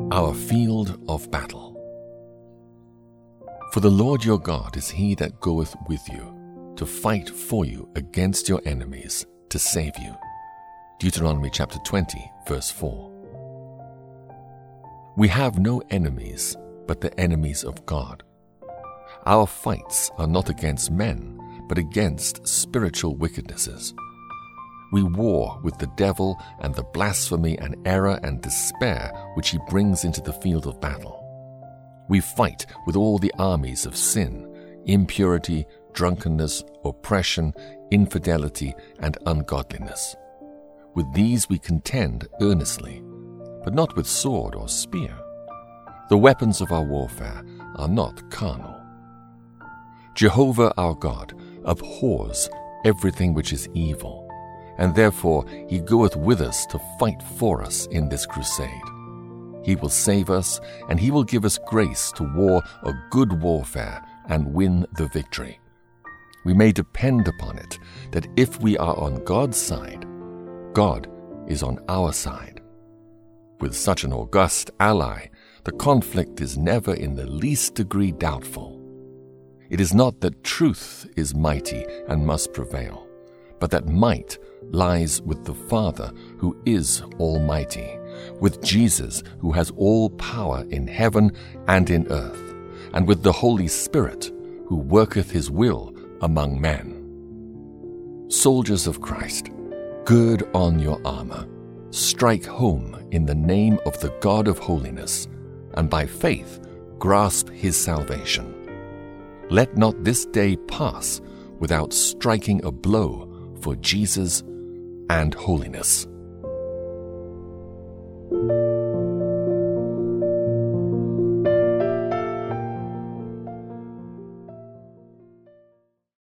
Our field of battle. For the Lord your God is he that goeth with you, to fight for you against your enemies, to save you. Deuteronomy chapter 20, verse 4. We have no enemies but the enemies of God. Our fights are not against men, but against spiritual wickednesses. We war with the devil and the blasphemy and error and despair which he brings into the field of battle. We fight with all the armies of sin, impurity, drunkenness, oppression, infidelity, and ungodliness. With these we contend earnestly, but not with sword or spear. The weapons of our warfare are not carnal. Jehovah our God abhors everything which is evil, and therefore he goeth with us to fight for us in this crusade. He will save us, and he will give us grace to war a good warfare and win the victory. We may depend upon it that if we are on God's side, God is on our side. With such an august ally, the conflict is never in the least degree doubtful. It is not that truth is mighty and must prevail, but that might lies with the Father who is almighty, with Jesus who has all power in heaven and in earth, and with the Holy Spirit who worketh his will among men. Soldiers of Christ, gird on your armor, strike home in the name of the God of holiness, and by faith grasp his salvation. Let not this day pass without striking a blow for Jesus and holiness.